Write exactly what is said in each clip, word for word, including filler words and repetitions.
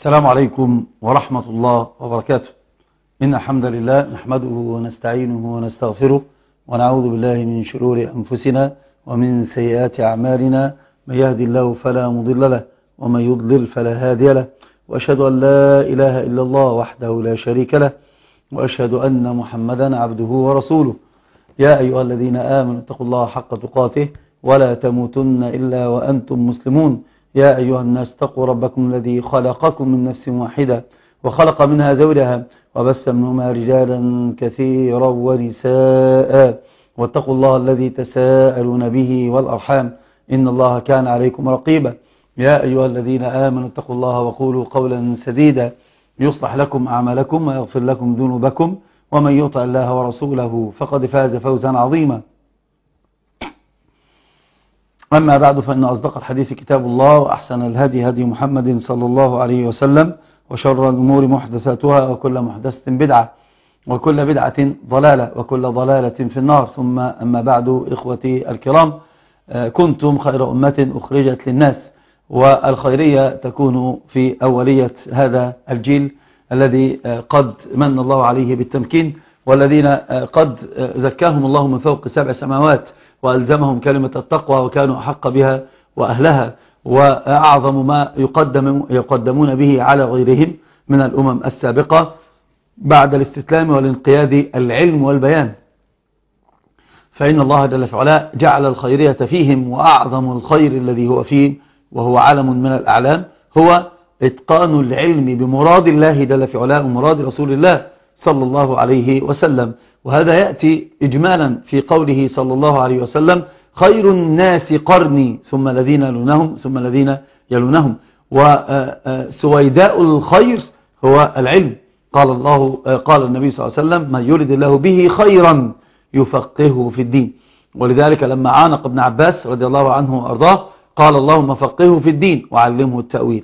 السلام عليكم ورحمة الله وبركاته. إن الحمد لله نحمده ونستعينه ونستغفره ونعوذ بالله من شرور أنفسنا ومن سيئات أعمالنا، من يهدي الله فلا مضل له ومن يضلل فلا هادي له، وأشهد أن لا إله إلا الله وحده لا شريك له، وأشهد أن محمدا عبده ورسوله. يا أيها الذين آمنوا اتقوا الله حق تقاته ولا تموتن إلا وأنتم مسلمون. يا أيها الناس اتقوا ربكم الذي خلقكم من نفس واحدة وخلق منها زوجها وبث منهما رجالا كثيرا ونساء، واتقوا الله الذي تساءلون به والأرحام إن الله كان عليكم رقيبا. يا أيها الذين آمنوا اتقوا الله وقولوا قولا سديدا يصلح لكم أعمالكم ويغفر لكم ذنوبكم، ومن يطع الله ورسوله فقد فاز فوزا عظيما. أما بعد، فإن أصدق الحديث كتاب الله، وأحسن الهدي هدي محمد صلى الله عليه وسلم، وشر الأمور محدثاتها، وكل محدثة بدعة، وكل بدعة ضلالة، وكل ضلالة في النار. ثم أما بعد، إخوتي الكرام، كنتم خير أمة أخرجت للناس، والخيرية تكون في أولية هذا الجيل الذي قد من الله عليه بالتمكين، والذين قد زكاهم الله من فوق سبع سماوات وألزمهم كلمة التقوى وكانوا أحق بها وأهلها، وأعظم ما يقدم يقدمون به على غيرهم من الأمم السابقة بعد الاستسلام والانقياد العلم والبيان. فإن الله جل في علاه جعل الخيرية فيهم، وأعظم الخير الذي هو فيه وهو علم من الأعلام هو إتقان العلم بمراد الله جل في علاه ومراد رسول الله صلى الله عليه وسلم. وهذا يأتي إجمالا في قوله صلى الله عليه وسلم: خير الناس قرني ثم الذين يلونهم ثم الذين يلونهم. وسويداء الخير هو العلم. قال الله قال النبي صلى الله عليه وسلم: من يرد الله به خيرا يفقهه في الدين. ولذلك لما عانق ابن عباس رضي الله عنه وأرضاه قال: اللهم فقهه في الدين وعلمه التأويل.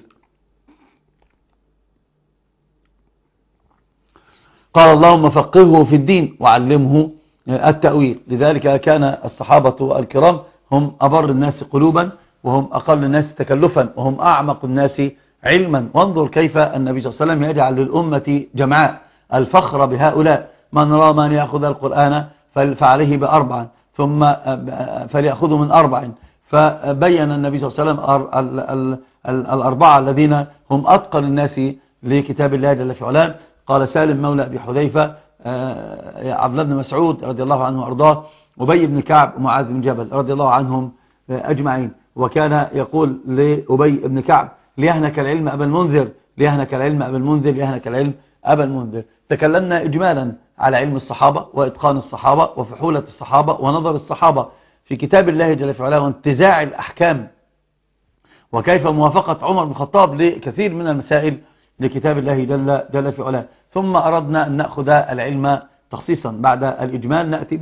قال: اللهم فقهه في الدين وعلمه التأويل. لذلك كان الصحابة الكرام هم أبر الناس قلوبا، وهم أقل الناس تكلفا، وهم أعمق الناس علما. وانظر كيف النبي صلى الله عليه وسلم يجعل للأمة جمعاء الفخر بهؤلاء: من رام أن يأخذ القرآن فعليه بأربع، ثم فليأخذه من أربع. فبين النبي صلى الله عليه وسلم الأربعة الذين هم أتقن الناس لكتاب الله جل في علاه. قال سالم مولى أبي حذيفة، عبد الله بن مسعود رضي الله عنه وأرضاه، أبي بن كعب، ومعاذ بن جبل رضي الله عنهم أجمعين. وكان يقول لأبي بن كعب: ليهنك العلم أبا المنذر، ليهنك العلم أبا المنذر، ليهنك العلم أبا المنذر. تكلمنا إجمالا على علم الصحابة وإتقان الصحابة وفحولة الصحابة ونظر الصحابة في كتاب الله جل في علاه وانتزاع الأحكام، وكيف موافقة عمر بن الخطاب لكثير من المسائل لكتاب الله جل, جل في علاه. ثم أردنا أن نأخذ العلم تخصيصا. بعد الإجمال نأتي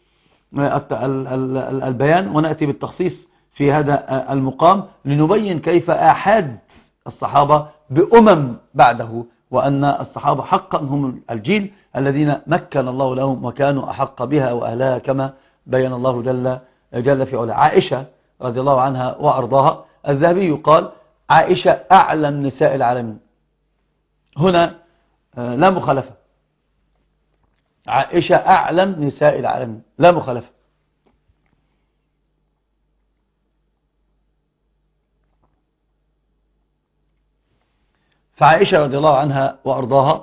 بالبيان ونأتي بالتخصيص في هذا المقام، لنبين كيف آحاد الصحابة بأمم بعده، وأن الصحابة حقا هم الجيل الذين مكن الله لهم وكانوا أحق بها وأهلها، كما بين الله جل, جل في علاه. عائشة رضي الله عنها وأرضاها، الذهبي قال: عائشة أعلم نساء العالمين. هنا لا مخالفة، عائشة أعلم نساء العالمين، لا مخالفة. فعائشة رضي الله عنها وأرضاها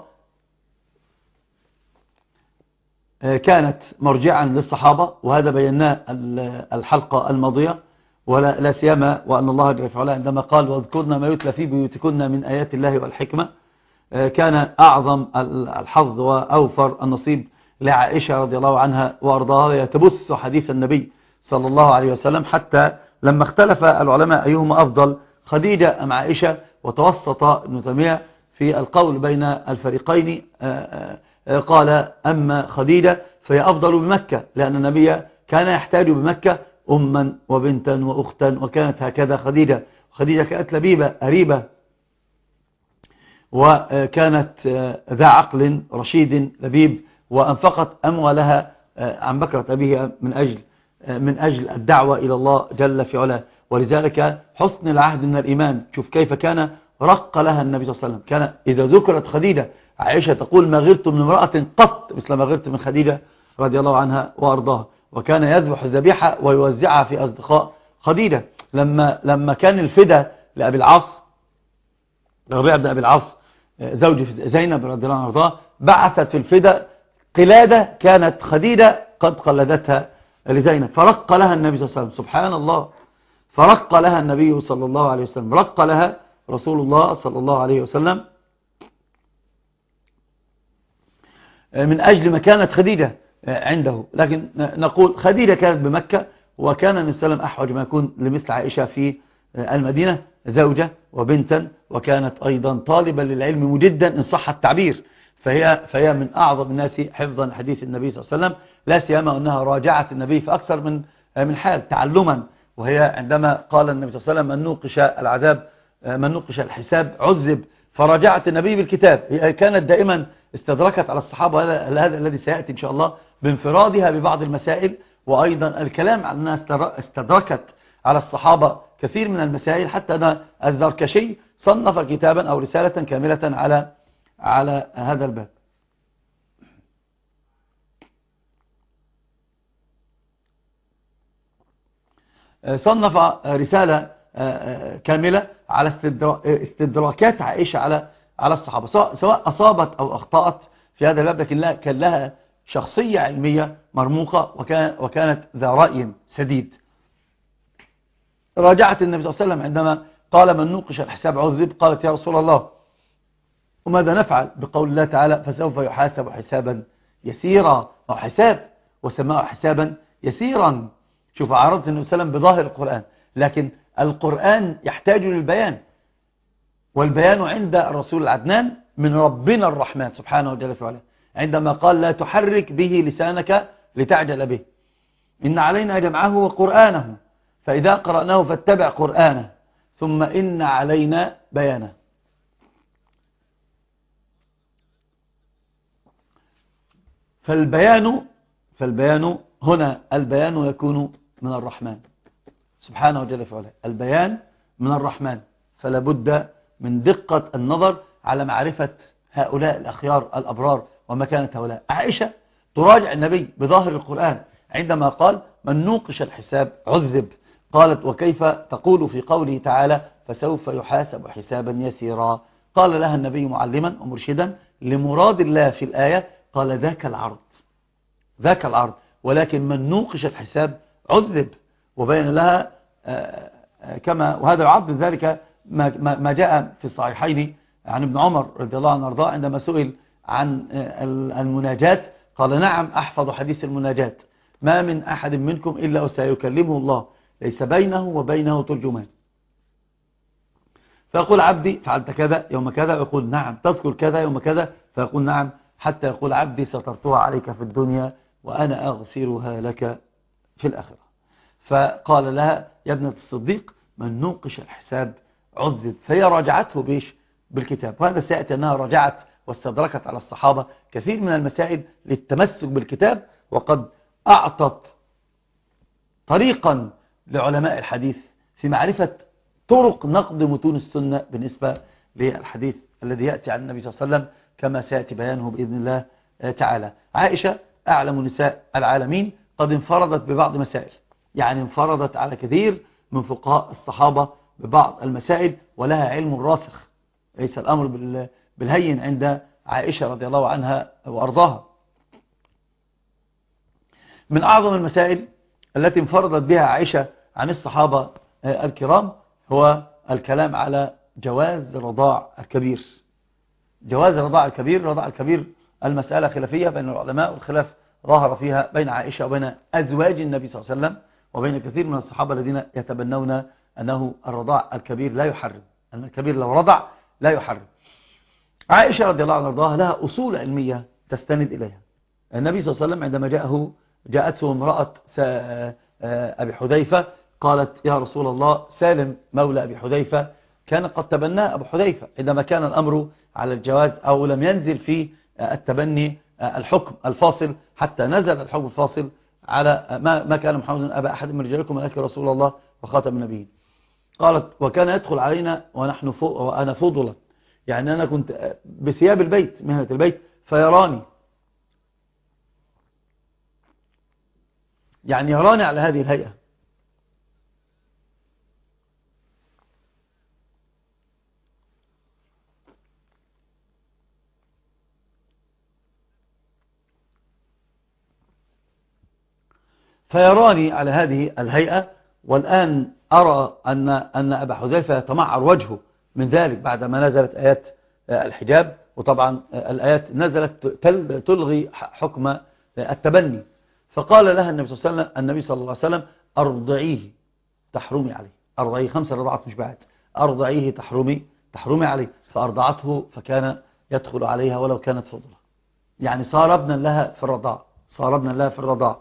كانت مرجعا للصحابة، وهذا بيناه الحلقة الماضية، ولا لا سيما وأن الله جل وعلا عندما قال: واذكرن ما يتلى في بيوتكن من آيات الله والحكمة، كان أعظم الحظ وأوفر النصيب لعائشة رضي الله عنها وأرضاها، يتبث حديث النبي صلى الله عليه وسلم، حتى لما اختلف العلماء أيهما أفضل، خديجة أم عائشة، وتوسط ابن تيمية في القول بين الفريقين. قال: أما خديجة فهي أفضل بمكة، لأن النبي كان يحتاج بمكة أما وبنتا وأختا، وكانت هكذا خديجة. خديجة كانت لبيبة أريبة، وكانت ذا عقل رشيد لبيب، وأنفقت أموالها عن بكرة أبيها من أجل من أجل الدعوة إلى الله جل في علاه. ولذلك حسن العهد من الإيمان. شوف كيف كان رق لها النبي صلى الله عليه وسلم. كان إذا ذكرت خديجة عائشة تقول ما غرت من امرأة قط مثل ما غرت من خديجة رضي الله عنها وأرضاها. وكان يذبح الذبيحة ويوزعها في أصدقاء خديجة. لما لما كان الفدا لأبي العاص ربيع بن أبي العاص زوج زينب رضي الله عنها وأرضاها، بعثت في الفدا قلادة كانت خديجة قد قلدتها لزينب، فرق لها النبي صلى الله عليه وسلم. سبحان الله، فرق لها النبي صلى الله عليه وسلم، رق لها رسول الله صلى الله عليه وسلم من أجل مكانة خديجة عنده. لكن نقول خديجة كانت بمكة، وكان النبي صلى الله عليه وسلم أحوج ما يكون لمثل عائشة في المدينة، زوجة وبنتا، وكانت أيضا طالبا للعلم مجدا إن صح التعبير. فهي, فهي من أعظم الناس حفظا حديث النبي صلى الله عليه وسلم، لا سيما أنها راجعت النبي في أكثر من من حال تعلما. وهي عندما قال النبي صلى الله عليه وسلم من نوقش العذاب من نوقش الحساب عذب، فراجعت النبي بالكتاب. هي كانت دائما استدركت على الصحابة، هذا الذي سيأتي إن شاء الله بانفرادها ببعض المسائل، وأيضا الكلام عن أنها استدركت على الصحابة كثير من المسائل، حتى أن الزركشي صنف كتابا أو رسالة كاملة على على هذا الباب. صنف رسالة كاملة على استدراكات عائشة على على الصحابة، سواء أصابت أو أخطأت في هذا الباب، لكن كان لها شخصية علمية مرموقة، وكان وكانت ذا رأي سديد. راجعت النبي صلى الله عليه وسلم عندما قال من نوقش الحساب عذب، قالت يا رسول الله وماذا نفعل بقول الله تعالى فسوف يحاسب حسابا يسيرا، أو حساب وسماه حسابا يسيرا. شوف عرضت النبي صلى الله عليه وسلم بظاهر القرآن، لكن القرآن يحتاج للبيان، والبيان عند الرسول العدنان من ربنا الرحمن سبحانه وجل في علاه، عندما قال لا تحرك به لسانك لتعجل به، إن علينا جمعه وقرآنه فإذا قرأناه فاتبع قرآنه ثم إن علينا بيانه. فالبيان فالبيان هنا البيان يكون من الرحمن سبحانه وجل في علاه، البيان من الرحمن، فلا بد من دقة النظر على معرفة هؤلاء الأخيار الأبرار ومكانة هؤلاء. عائشة تراجع النبي بظاهر القرآن عندما قال من نوقش الحساب عذب، قالت وكيف تقول في قوله تعالى فسوف يحاسب حسابا يسيرا؟ قال لها النبي معلما ومرشدا لمراد الله في الآية، قال ذاك العرض ذاك العرض ولكن من نوقش الحساب عذب. وبين لها كما وهذا يعض ذلك ما جاء في الصحيحين عن ابن عمر رضي الله عنه وارضاه عندما سئل عن المناجات قال نعم أحفظ حديث المناجات، ما من أحد منكم إلا وسيكلمه الله ليس بينه وبينه ترجمان، فيقول عبدي فعلت كذا يوم كذا، ويقول نعم. تذكر كذا يوم كذا، فيقول نعم، حتى يقول عبدي سترتها عليك في الدنيا وأنا أغفرها لك في الآخرة. فقال لها يا ابنة الصديق من نوقش الحساب عذب، فهي راجعته بيش بالكتاب. وهذا سيأتي أنها رجعت واستدركت على الصحابة كثير من المسائل للتمسك بالكتاب، وقد أعطت طريقا لعلماء الحديث في معرفة طرق نقد متون السنة بالنسبة للحديث الذي يأتي عن النبي صلى الله عليه وسلم كما سيأتي بيانه بإذن الله تعالى. عائشة أعلم نساء العالمين قد انفردت ببعض مسائل، يعني انفردت على كثير من فقهاء الصحابة ببعض المسائل، ولها علم راسخ، ليس الأمر بالهين عند عائشة رضي الله عنها وأرضاها. من أعظم المسائل التي انفردت بها عائشة عن الصحابة الكرام هو الكلام على جواز رضاع الكبير. جواز رضاع الكبير، رضاع الكبير المسألة خلافية بين العلماء، والخلاف ظهر فيها بين عائشة وبين أزواج النبي صلى الله عليه وسلم، وبين كثير من الصحابة الذين يتبنون أنه الرضاع الكبير لا يحرم، أن الكبير لو رضع لا يحرم. عائشة رضي الله عنها وارضاها لها أصول علمية تستند إليها. النبي صلى الله عليه وسلم عندما جاءه جاءته امرأة أبي حذيفة قالت يا رسول الله سالم مولى أبي حذيفة كان قد تبناه أبو حذيفة، عندما كان الأمر على الجواز أو لم ينزل في التبني الحكم الفاصل، حتى نزل الحكم الفاصل على ما ما كان محمد أبا أحد من رجالكم ولكن رسول الله وخاتم النبيين. قالت وكان يدخل علينا ونحن فوق وأنا فضلا، يعني أنا كنت بثياب البيت مهنة البيت فيراني، يعني يراني على هذه الهيئة. فيراني على هذه الهيئة، والآن أرى أن أن أبا حذيفة يتمعر وجهه من ذلك بعدما نزلت آيات الحجاب، وطبعا الآيات نزلت تلغي حكم التبني. فقال لها النبي صلى الله عليه وسلم النبي صلى الله عليه وسلم أرضعيه تحرمي عليه، أرضعيه خمس رضعات مشبعات، أرضعيه تحرمي تحرمي عليه. فأرضعته فكان يدخل عليها ولو كانت فضلة، يعني صار ابنا لها في الرضاع، صار ابنا لها في الرضاع.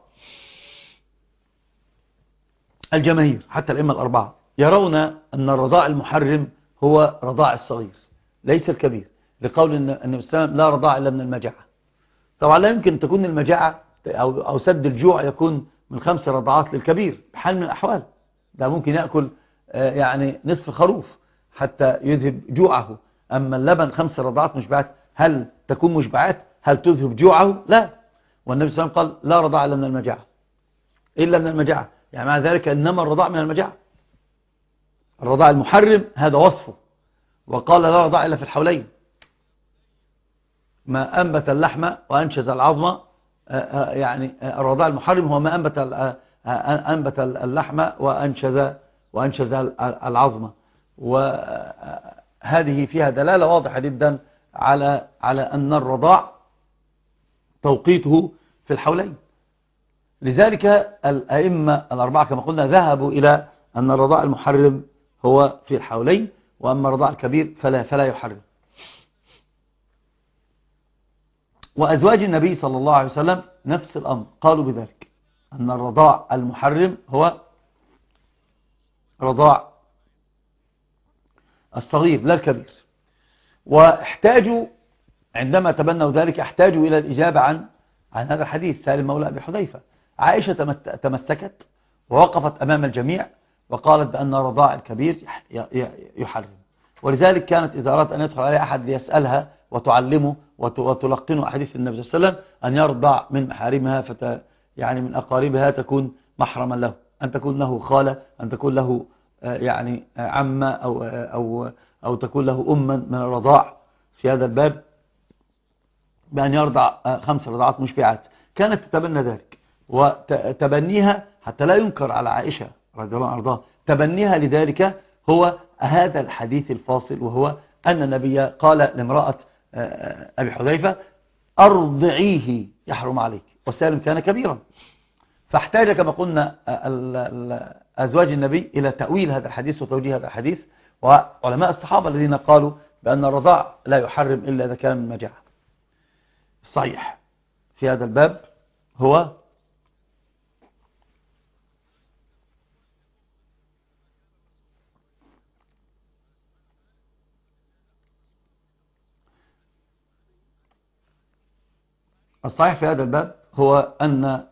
الجماهير حتى الأئمة الأربعة يرون أن الرضاع المحرم هو رضاع الصغير ليس الكبير، لقول النبي صلى الله عليه وسلم لا رضاع إلا من المجاعة. طبعا لا يمكن تكون المجاعة أو, أو سد الجوع يكون من خمس رضعات للكبير بحال من الأحوال، ده ممكن يأكل يعني نصف خروف حتى يذهب جوعه. أما اللبن خمس رضعات مشبعات، هل تكون مشبعات؟ هل تذهب جوعه؟ لا. والنبي صلى الله عليه وسلم قال لا رضاع إلا من المجاعة، إلا من المجاعة، يعني مع ذلك إنما الرضاع من المجاعة. الرضاع المحرم هذا وصفه، وقال لا رضاع إلا في الحولين، ما أنبت اللحم وأنشز العظم، يعني الرضاع المحرم هو ما أنبت أنبت اللحم وأنشز وأنشز العظم. وهذه فيها دلالة واضحة جدا على على أن الرضاع توقيته في الحولين. لذلك الأئمة الأربعة كما قلنا ذهبوا إلى أن الرضاع المحرم هو في الحولين، وأما الرضاع الكبير فلا فلا يحرم. وأزواج النبي صلى الله عليه وسلم نفس الأمر، قالوا بذلك أن الرضاع المحرم هو رضاع الصغير لا الكبير. واحتاجوا عندما تبنوا ذلك احتاجوا إلى الإجابة عن عن هذا الحديث سالم مولى أبي حذيفة. عائشة تمسكت ووقفت أمام الجميع وقالت بأن رضاع الكبير يحرم، ولذلك كانت إذا أراد أن يدخل عليها أحد ليسألها وتعلمه وتلقنه أحاديث النبي صلى الله عليه وسلم أن يرضع من محارمها، فت يعني من أقاربها تكون محرما له، أن تكون له خالة، أن تكون له يعني عمة أو, أو, أو تكون له أما من الرضاع في هذا الباب، بأن يرضع خمس رضعات مشبعات. كانت تتبنى ذلك وتبنيها حتى لا ينكر على عائشة رضي الله عنها، تبنيها لذلك هو هذا الحديث الفاصل، وهو أن النبي قال لامرأة أبي حذيفة أرضعيه يحرم عليك، وسالم كان كبيرا. فاحتاج كما قلنا أزواج النبي إلى تأويل هذا الحديث وتوجيه هذا الحديث، وعلماء الصحابة الذين قالوا بأن الرضاع لا يحرم إلا إذا كان من مجاعة. الصحيح في هذا الباب هو الصحيح في هذا الباب هو أن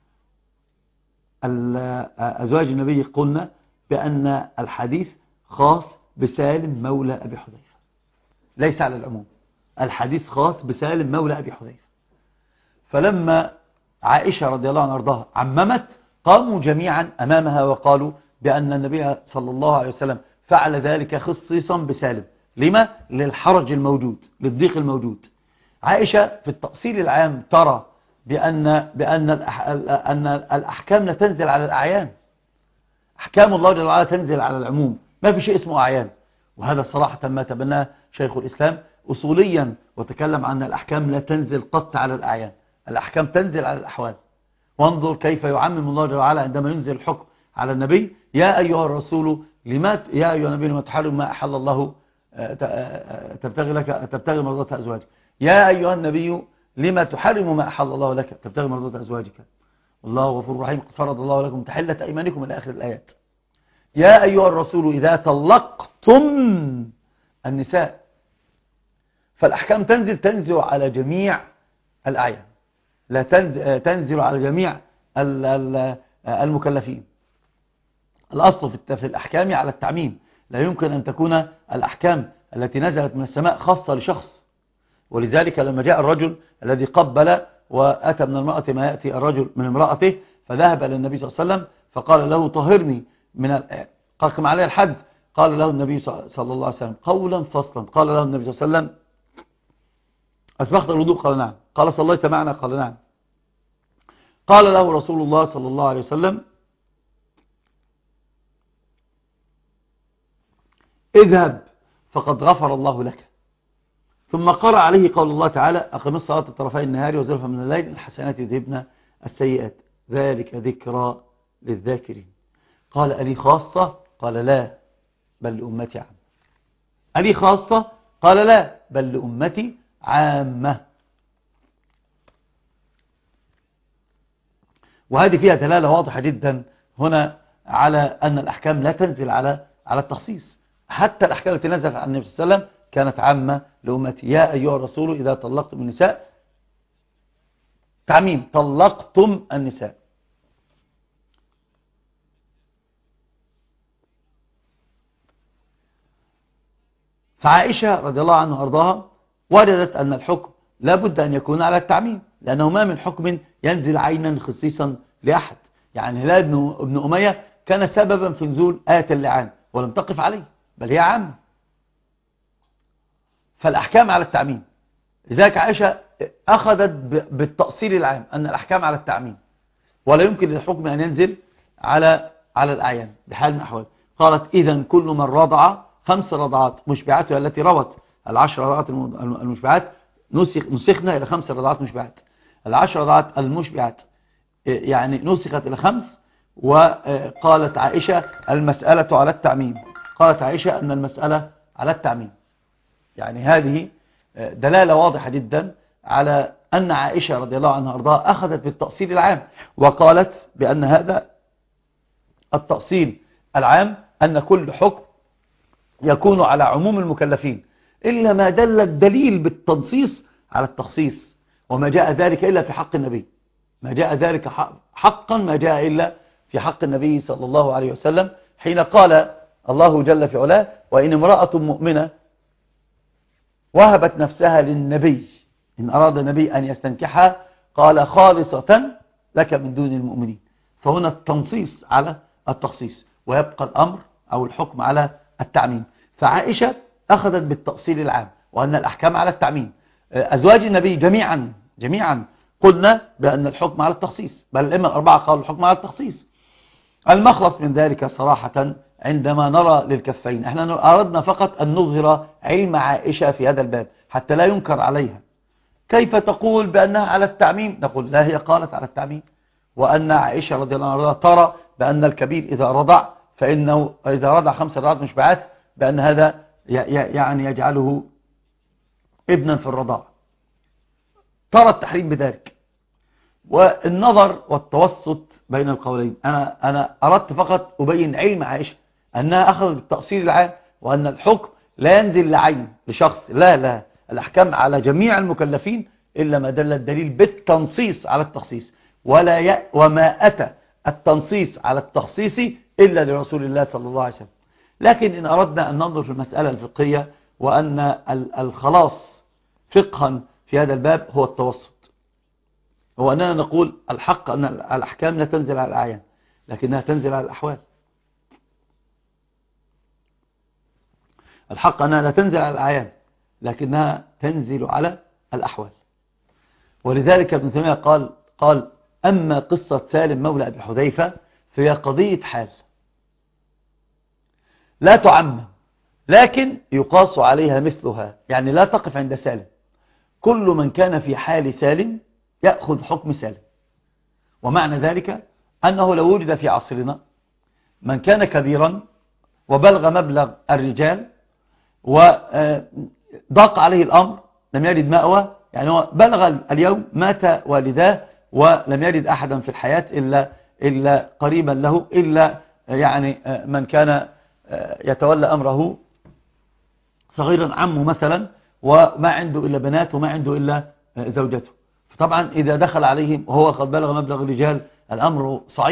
أزواج النبي قلنا بأن الحديث خاص بسالم مولى أبي حذيفة ليس على العموم، الحديث خاص بسالم مولى أبي حذيفة. فلما عائشة رضي الله عنها وارضاها عممت قاموا جميعا أمامها وقالوا بأن النبي صلى الله عليه وسلم فعل ذلك خصيصا بسالم. لما؟ للحرج الموجود، للضيق الموجود. عائشة في التأصيل العام ترى بأن, بأن أن الأحكام لا تنزل على الأعيان، أحكام الله جل وعلا تنزل على العموم، ما في شيء اسمه أعيان. وهذا صراحة ما تبناه شيخ الإسلام أصوليا، وتكلم عن الأحكام لا تنزل قط على الأعيان، الأحكام تنزل على الأحوال. وانظر كيف يعمم الله جل وعلا عندما ينزل الحكم على النبي: يا أيها الرسول لما يا أيها النبي لما تحرم ما أحل الله تبتغي لك تبتغي مرضات أزواجك، يا أيها النبي لما تحرم ما أحل الله لك تبتغي مرضات أزواجك، والله غفور رحيم، قد فرض الله لكم تحلة أيمانكم إلى آخر الآيات. يا أيها الرسول إذا طلقتم النساء، فالأحكام تنزل تنزل على جميع الأعيان، لا تنزل على جميع المكلفين. الأصل في في الأحكام على التعميم، لا يمكن أن تكون الأحكام التي نزلت من السماء خاصة لشخص. ولذلك لما جاء الرجل الذي قبل وأتى من المرأة ما يأتي الرجل من امرأته، فذهب إلى النبي صلى الله عليه وسلم فقال له طهرني من قاكم عليه الحد. قال له النبي صلى الله عليه وسلم قولا فصلا، قال له النبي صلى الله عليه وسلم أسبغت الوضوء؟ قال نعم. قال صليت معنا؟ قال نعم. قال له رسول الله صلى الله عليه وسلم اذهب فقد غفر الله لك. ثم قرأ عليه قول الله تعالى أقم الصلاة طرفي النهار وزلفا من الليل الحسنات يذهبن السيئات ذلك ذكرى للذاكرين. قال ألي خاصة؟ قال لا بل لأمتي عامة. ألي خاصة؟ قال لا بل لأمتي عامة. وهذه فيها دلالة واضحة جدا هنا على أن الأحكام لا تنزل على على التخصيص. حتى الأحكام التي نزلت عن النبي صلى الله عليه وسلم كانت عامة لأمتي. يا أيها الرسول إذا طلقتم النساء، تعميم، طلقتم النساء. فعائشة رضي الله عنها وأرضاها وردت أن الحكم لا بد أن يكون على التعميم، لأنه ما من حكم ينزل عينا خصيصا لأحد. يعني هلال بن, بن أمية كان سببا في نزول آية اللعان ولم تقف عليه، بل هي عامة. فالأحكام على التعميم. لذلك عائشة أخذت بالتأصيل العام أن الأحكام على التعميم، ولا يمكن للحكم أن ينزل على على الأعيان بحال من الأحوال. قالت إذن كل من رضع خمس رضعات مشبعات التي روت العشر رضعات المشبعات نسخنا إلى خمس رضعات مشبعات. العشر رضعات المشبعات يعني نسخت إلى خمس. وقالت عائشة المسألة على التعميم. قالت عائشة أن المسألة على التعميم. يعني هذه دلالة واضحة جدا على أن عائشة رضي الله عنها وارضاها أخذت بالتأصيل العام، وقالت بأن هذا التأصيل العام أن كل حكم يكون على عموم المكلفين إلا ما دل الدليل بالتنصيص على التخصيص. وما جاء ذلك إلا في حق النبي، ما جاء ذلك حقا ما جاء إلا في حق النبي صلى الله عليه وسلم، حين قال الله جل في علاه وإن امرأة مؤمنة وهبت نفسها للنبي إن أراد النبي أن يستنكحها قال خالصة لك من دون المؤمنين. فهنا التنصيص على التخصيص، ويبقى الأمر أو الحكم على التعميم. فعائشة أخذت بالتأصيل العام وأن الأحكام على التعميم. أزواج النبي جميعا جميعا قلنا بأن الحكم على التخصيص، بل الأئمة الأربعة قالوا الحكم على التخصيص. المخلص من ذلك صراحة عندما نرى للكفين، احنا أردنا فقط أن نظهر علم عائشة في هذا الباب حتى لا ينكر عليها. كيف تقول بأنها على التعميم؟ نقول لا، هي قالت على التعميم، وأن عائشة رضي الله عنها ترى بأن الكبير إذا رضع فإنه إذا رضع خمس رضعات مشبعات بأن هذا يعني يجعله ابنا في الرضاع، ترى التحريم بذلك. والنظر والتوسط بين القولين، أنا, أنا أردت فقط أبين علم عائشة أنها أخذت بالتأصيل العام، وأن الحكم لا ينزل لعين لشخص، لا لا الأحكام على جميع المكلفين إلا ما دل الدليل بالتنصيص على التخصيص، ولا ي... وما أتى التنصيص على التخصيص إلا لرسول الله صلى الله عليه وسلم. لكن إن أردنا أن ننظر في المسألة الفقهية وأن الخلاص فقها في هذا الباب هو التوسط، هو أننا نقول الحق أن الأحكام لا تنزل على الأعيان لكنها تنزل على الأحوال. الحق أنها لا تنزل على الأعيان لكنها تنزل على الأحوال. ولذلك ابن تيمية قال قال أما قصة سالم مولى أبي حذيفة فهي قضية حال لا تعمم، لكن يقاس عليها مثلها، يعني لا تقف عند سالم. كل من كان في حال سالم يأخذ حكم سالم. ومعنى ذلك أنه لو وجد في عصرنا من كان كبيرا وبلغ مبلغ الرجال وضاق عليه الأمر لم يجد مأوى، يعني هو بلغ اليوم مات والداه ولم يجد أحدا في الحياة إلا, إلا قريبا له، إلا يعني من كان يتولى أمره صغيرا عمه مثلا، وما عنده إلا بنات وما عنده إلا زوجته. فطبعا إذا دخل عليهم وهو قد بلغ مبلغ الرجال الأمر صعيب،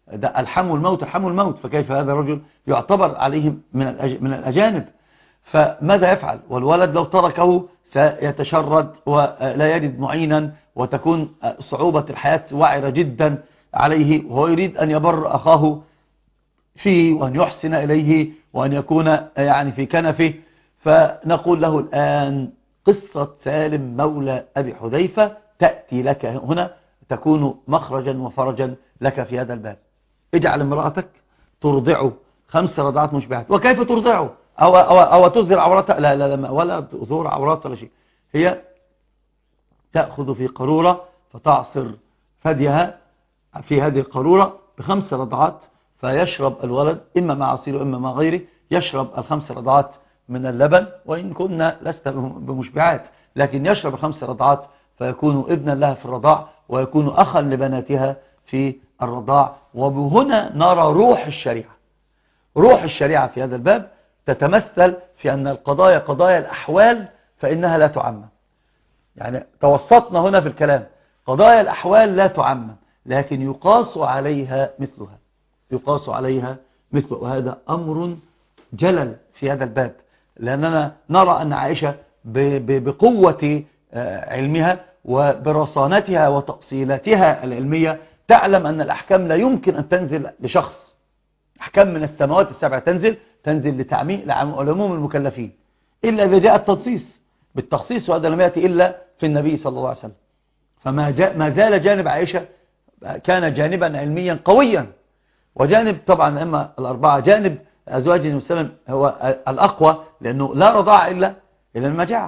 ده الحموا الموت الحموا الموت، فكيف هذا الرجل يعتبر عليهم من من الأجانب؟ فماذا يفعل؟ والولد لو تركه سيتشرد ولا يجد معينا، وتكون صعوبة الحياة وعرة جدا عليه، وهو يريد أن يبر أخاه فيه وأن يحسن إليه وأن يكون يعني في كنفه. فنقول له الآن قصة سالم مولى أبي حذيفة تأتي لك هنا، تكون مخرجا وفرجا لك في هذا الباب. اجعل امرأتك ترضعه خمس رضعات مشبعات. وكيف ترضعه؟ أو, أو, أو تظهر عورتها؟ لا لا لا، ولا تظهر عورات ولا شيء. هي تأخذ في قارورة فتعصر ثديها في هذه القارورة بخمس رضعات، فيشرب الولد إما مع عصير وإما مع غيره، يشرب الخمس رضعات من اللبن، وإن كنا لست بمشبعات لكن يشرب خمس رضعات، فيكون ابنا لها في الرضاع ويكون أخا لبناتها في الرضاع. وبهنا نرى روح الشريعة. روح الشريعة في هذا الباب تتمثل في أن القضايا قضايا الأحوال فإنها لا تعمم. يعني توسطنا هنا في الكلام، قضايا الأحوال لا تعمم لكن يقاس عليها مثلها، يقاس عليها مثله. وهذا أمر جلل في هذا الباب، لأننا نرى أن عائشة بقوة علمها وبرصانتها وتأصيلاتها العلمية تعلم أن الأحكام لا يمكن أن تنزل لشخص. أحكام من السماوات السبع تنزل تنزل لتعميم لعموم المكلفين، إلا إذا جاء التنصيص بالتخصيص، وهذا لم يأتي إلا في النبي صلى الله عليه وسلم. فما جاء ما زال جانب عائشة كان جانبا علميا قويا، وجانب طبعا أما الأربعة جانب أزواج النبي صلى الله عليه وسلم هو الأقوى، لأنه لا رضاع إلا إلى المجاعة،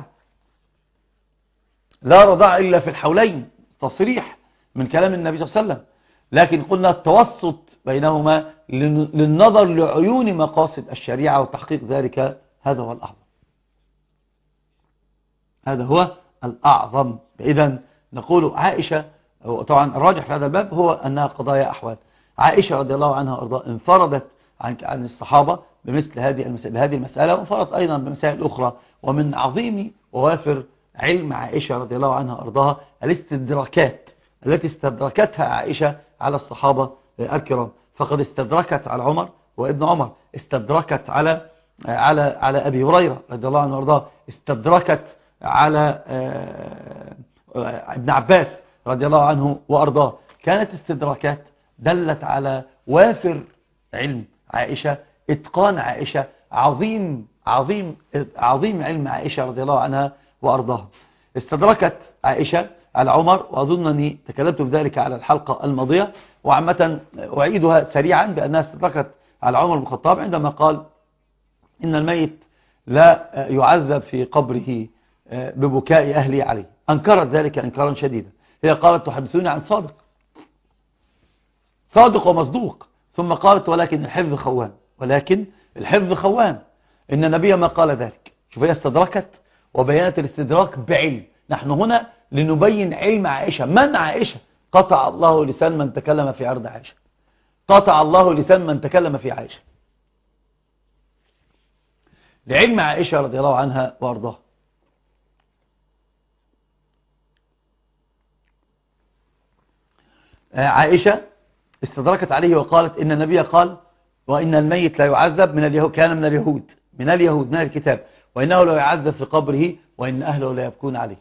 لا رضاع إلا في الحولين، تصريح من كلام النبي صلى الله عليه وسلم. لكن قلنا التوسط بينهما للنظر لعيون مقاصد الشريعة وتحقيق ذلك، هذا هو الأعظم، هذا هو الأعظم. إذن نقول عائشة، طبعا الراجح في هذا الباب هو أنها قضايا أحوال. عائشة رضي الله عنها وارضاها انفردت عن عن الصحابة بمثل هذه بهذه المسألة، وانفردت أيضا بمسائل أخرى. ومن عظيم ووافر علم عائشة رضي الله عنها وارضاها الاستدراكات التي استدركتها عائشة على الصحابة الكرام. فقد استدركت على عمر وابن عمر، استدركت على على على أبي هريرة رضي الله عنه وارضاه، استدركت على ابن عباس رضي الله عنه وارضاه. كانت استدراكات دلت على وافر علم عائشة، اتقان عائشة، عظيم عظيم عظيم علم عائشة رضي الله عنها وارضاها. استدركت عائشة على عمر، وأظنني تكلمت في ذلك على الحلقة الماضية، وعامة أعيدها سريعا بأنها استدركت على عمر بن الخطاب عندما قال إن الميت لا يعذب في قبره ببكاء أهلي عليه. أنكرت ذلك إنكارا شديدا. هي قالت تحدثوني عن صادق صادق ومصدوق، ثم قالت ولكن الحفظ خوان، ولكن الحفظ خوان، إن النبي ما قال ذلك. شوف، هي استدركت وبيانت الاستدراك بعلم. نحن هنا لنبين علم عائشة. من عائشة؟ قطع الله لسان من تكلم في عرض عائشة، قطع الله لسان من تكلم في عائشة، لعلم عائشة رضي الله عنها وارضاها. عائشة استدركت عليه وقالت إن النبي قال وإن الميت لا يعذب من اليهود، كان من اليهود من اليهود من الكتاب، وإنه لا يعذب في قبره وإن أهله لا يبكون عليه.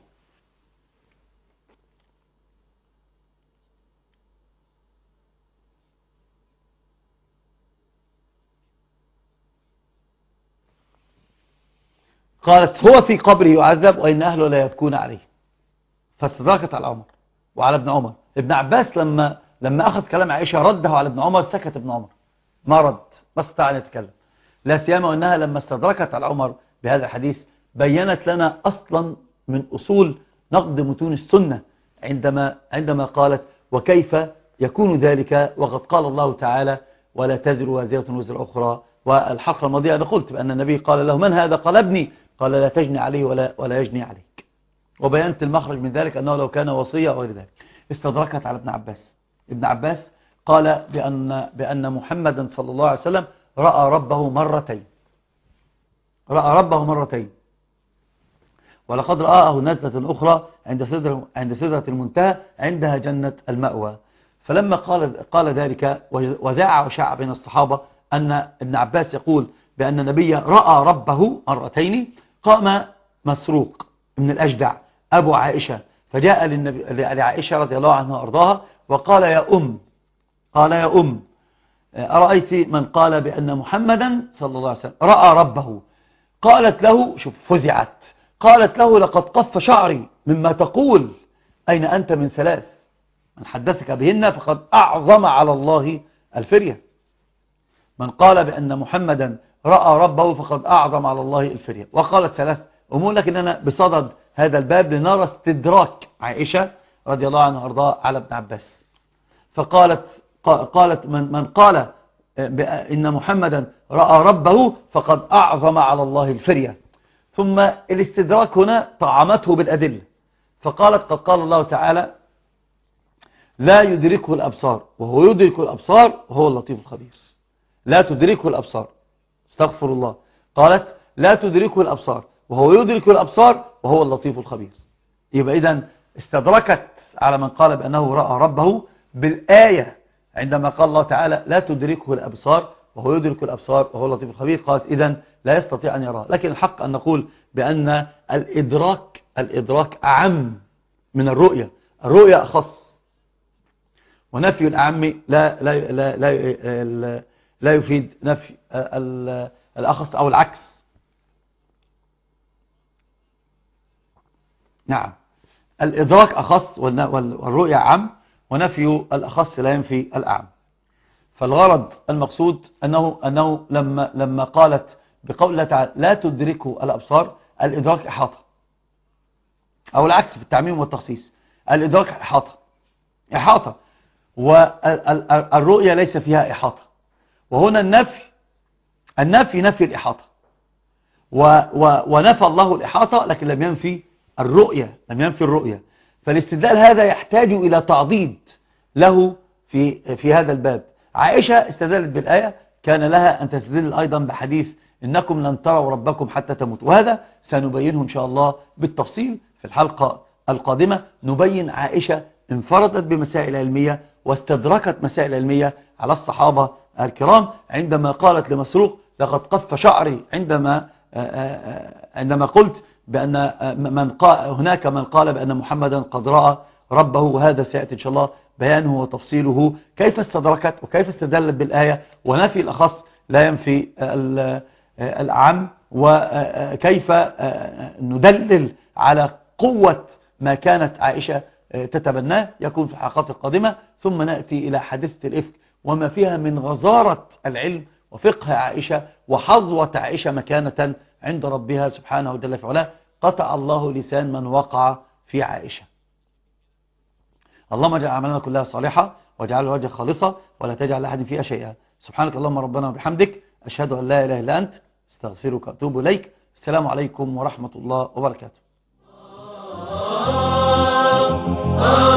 قالت هو في قبره يعذب وإن أهله لا يبكون عليه. فاستدركت على عمر وعلى ابن عمر. ابن عباس لما لما أخذ كلام عائشة رده على ابن عمر، سكت ابن عمر، ما رد، ما استطاع أن يتكلم، لا سيما وأنها لما استدركت على عمر بهذا الحديث بينت لنا أصلا من أصول نقد متون السنة، عندما عندما قالت وكيف يكون ذلك وقد قال الله تعالى ولا تزر وازرة وزر أخرى. والحلقة الماضية أنا قلت بأن النبي قال له من هذا؟ قال ابني، قال لا تجني عليه ولا, ولا يجني عليك. وبينت المخرج من ذلك أنه لو كان وصية أو غير ذلك. استدركت على ابن عباس. ابن عباس قال بأن, بأن محمدا صلى الله عليه وسلم رأى ربه مرتين، رأى ربه مرتين، ولقد رآه نزلة أخرى عند سدرة عند سدرة المنتهى عندها جنة المأوى. فلما قال, قال ذلك وذاع وشاع بين الصحابة أن ابن عباس يقول بأن النبي رأى ربه مرتين، قام مسروق من الأجدع أبو عائشة فجاء للنبي لعائشة رضي الله عنها وأرضاها وقال يا أم قال يا أم أرأيت من قال بأن محمدا صلى الله عليه وسلم رأى ربه؟ قالت له، شوف فزعت، قالت له لقد قف شعري مما تقول، أين أنت من ثلاث؟ من حدثك بهن فقد أعظم على الله الفرية. من قال بأن محمدا رأى ربه فقد أعظم على الله الفرية. وقالت ثلاث أمور، لكننا بصدد هذا الباب لنرى استدراك عائشة رضي الله عنها وارضاها على ابن عباس. فقالت قالت من, من قال إن محمدا رأى ربه فقد أعظم على الله الفرية. ثم الاستدراك هنا طعمته بالأدلة، فقالت قد قال الله تعالى لا يدركه الأبصار وهو يدرك الأبصار وهو اللطيف الخبير. لا تدركه الأبصار، استغفر الله، قالت لا تدركه الأبصار وهو يدرك الأبصار وهو اللطيف الخبير. يبقى إذن استدركت على من قال بأنه رأى ربه بالآية عندما قال الله تعالى لا تدركه الأبصار وهو يدرك الأبصار وهو اللطيف الخبير، قالت إذن لا يستطيع أن يراه. لكن الحق أن نقول بأن الإدراك الإدراك أعم من الرؤية، الرؤية أخص، ونفي الأعم لا لا لا لا, لا يفيد نفي الأخص أو العكس. نعم، الإدراك أخص والرؤية أعم، ونفي الأخص لا ينفي الأعم. فالغرض المقصود أنه, أنه لما, لما قالت بقول الله تعالى لا تدركه الأبصار، الإدراك إحاطة، أو العكس في التعميم والتخصيص، الإدراك إحاطة إحاطة والرؤية ليس فيها إحاطة. وهنا النفي النفي نفي الإحاطة، ونفى الله الإحاطة لكن لم ينفي الرؤية، لم ينفي الرؤية. فالاستدلال هذا يحتاج إلى تعضيد له في في هذا الباب. عائشة استدلت بالآية، كان لها أن تستدل أيضا بحديث إنكم لن تروا ربكم حتى تموتوا، وهذا سنبينه إن شاء الله بالتفصيل في الحلقة القادمة. نبين عائشة انفردت بمسائل علمية واستدركت مسائل علمية على الصحابة الكرام عندما قالت لمسروق لقد قف شعري عندما عندما قلت بأن من قال هناك من قال بأن محمدا قد رأى ربه، وهذا سيأتي إن شاء الله بيانه وتفصيله كيف استدركت وكيف استدلت بالآية، ونفي الأخص لا ينفي الأعم، وكيف ندلل على قوة ما كانت عائشة تتبناه يكون في الحلقات القادمة. ثم نأتي إلى حادثة الإفك وما فيها من غزارة العلم وفقه عائشة وحظوة عائشة مكانة عند ربها سبحانه وتعالى في علاه. قطع الله لسان من وقع في عائشة. اللهم اجعل أعمالنا كلها صالحة واجعل وجهك خالصة ولا تجعل لأحد فيها شيئا. سبحانك اللهم ربنا وبحمدك، أشهد أن لا إله إلا أنت، استغفرك وأتوب إليك. السلام عليكم ورحمة الله وبركاته.